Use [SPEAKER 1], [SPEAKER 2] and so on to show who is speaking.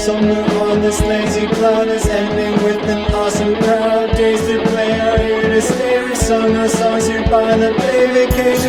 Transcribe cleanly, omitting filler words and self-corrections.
[SPEAKER 1] Summer on this lazy cloud is ending with an awesome crowd. Days to play are here to stay. We sung our songs here by the bay. Vacation